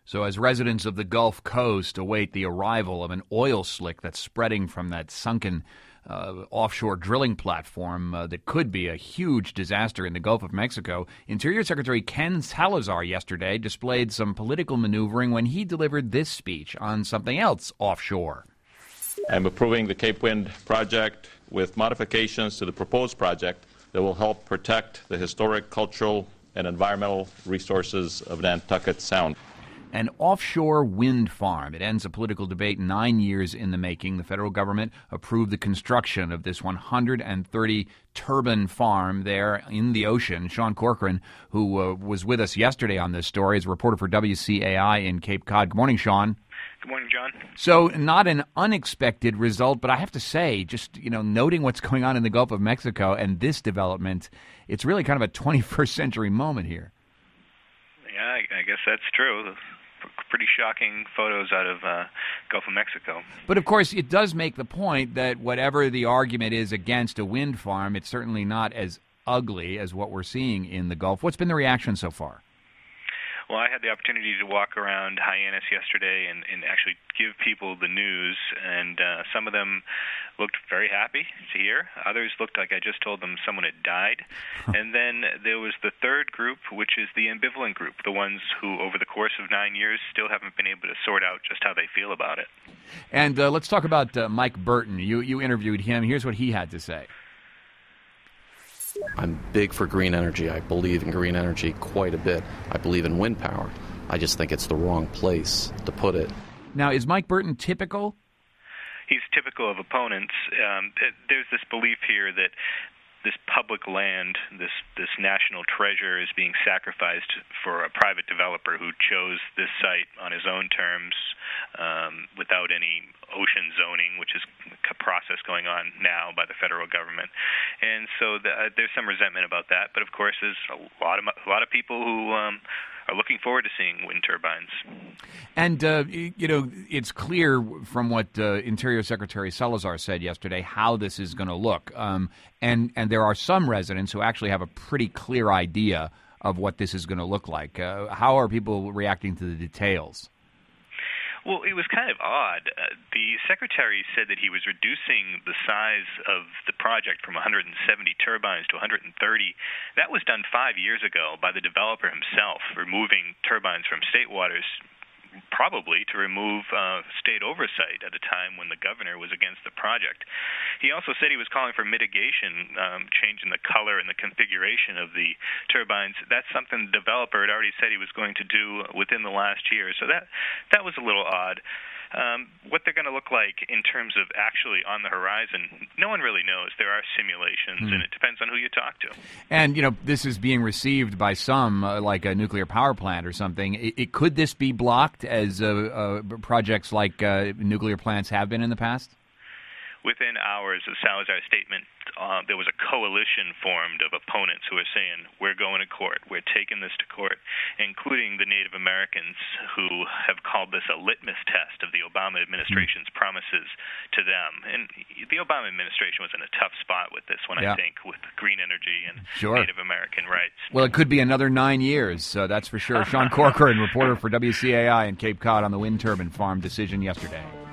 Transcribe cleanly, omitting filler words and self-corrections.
So as residents of the Gulf Coast await the arrival of an oil slick that's spreading from that sunken offshore drilling platform that could be a huge disaster in the Gulf of Mexico, Interior Secretary Ken Salazar yesterday displayed some political maneuvering when he delivered this speech on something else offshore. I'm approving the Cape Wind project with modifications to the proposed project that will help protect the historic, cultural, and environmental resources of Nantucket Sound. An offshore wind farm. It ends a political debate 9 years in the making. The federal government approved the construction of this 130-turbine farm there in the ocean. Sean Corcoran, who was with us yesterday on this story, is a reporter for WCAI in Cape Cod. Good morning, Sean. Good morning, John. So not an unexpected result, but I have to say, just noting what's going on in the Gulf of Mexico and this development, it's really kind of a 21st century moment here. Yeah, I guess that's true. Pretty shocking photos out of Gulf of Mexico. But, of course, it does make the point that whatever the argument is against a wind farm, it's certainly not as ugly as what we're seeing in the Gulf. What's been the reaction so far? Well, I had the opportunity to walk around Hyannis yesterday and actually give people the news, and some of them looked very happy to hear. Others looked like I just told them someone had died. And then there was the third group, which is the ambivalent group, the ones who, over the course of 9 years, still haven't been able to sort out just how they feel about it. And let's talk about Mike Burton. You interviewed him. Here's what he had to say. I'm big for green energy. I believe in green energy quite a bit. I believe in wind power. I just think it's the wrong place to put it. Now, is Mike Burton typical? He's typical of opponents. There's this belief here that this public land, this national treasure, is being sacrificed for a private developer who chose this site on his own terms without any ocean zoning, which is a process going on now by the federal government. And so there's some resentment about that. But, of course, there's a lot of people who are looking forward to seeing wind turbines. And, it's clear from what Interior Secretary Salazar said yesterday how this is going to look. And there are some residents who actually have a pretty clear idea of what this is going to look like. How are people reacting to the details? Well, it was kind of odd. The secretary said that he was reducing the size of the project from 170 turbines to 130. That was done 5 years ago by the developer himself, removing turbines from state waters, probably to remove state oversight at a time when the governor was against the project. He also said he was calling for mitigation, changing the color and the configuration of the turbines. That's something the developer had already said he was going to do within the last year. So that was a little odd. What they're going to look like in terms of actually on the horizon, no one really knows. There are simulations, and it depends on who you talk to. And, this is being received by some, like a nuclear power plant or something. Could this be blocked as projects like nuclear plants have been in the past? Within hours of Salazar's statement, there was a coalition formed of opponents who are saying, we're going to court, we're taking this to court, including the Native Americans who have called this a litmus test of the Obama administration's promises to them. And the Obama administration was in a tough spot with this one, I think, with green energy and Native American rights. Well, it could be another 9 years, that's for sure. Sean Corcoran, reporter for WCAI in Cape Cod on the wind turbine farm decision yesterday.